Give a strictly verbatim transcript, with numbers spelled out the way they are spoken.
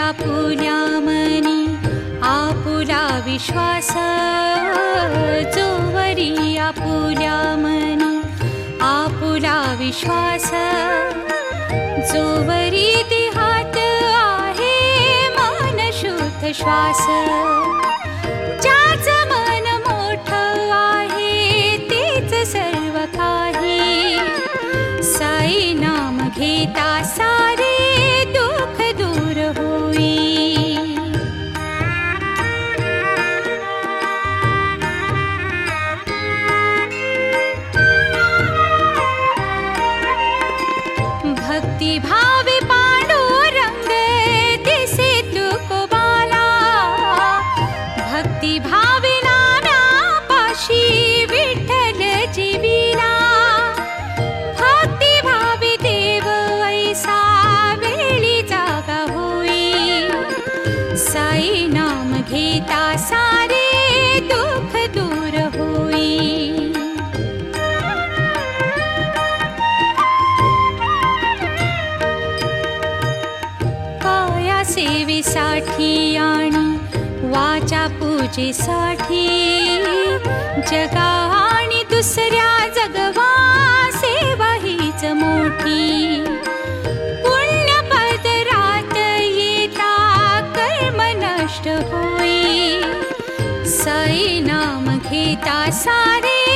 आपुल्या मनी आपुला विश्वास, जोवरी आपुल्या मनी आपुला विश्वास, जोवरी देहात आहे मन शुद्ध श्वास. ज्याचं मन मोठं आहे तेच सर्व काही, साई नाम घेता सारे दुःख दूर होई. भक्ती भावे पांडुरंग दिसे तुकोबाला, भक्ती भावे नाम्यापाशी विठ्ठल जीविला. भक्ती भावे देव ऐसा वेळी जागा होई, साई नाम घेता सारे दुःख दूर होई. काया सेवेसाठी आणि वाचा पूजेसाठी, जगा आणि दुसऱ्या जगवा सेवा हीच मोठी. पुण्य पदरात येता कर्म नष्ट होई, साई नाम घेता सारे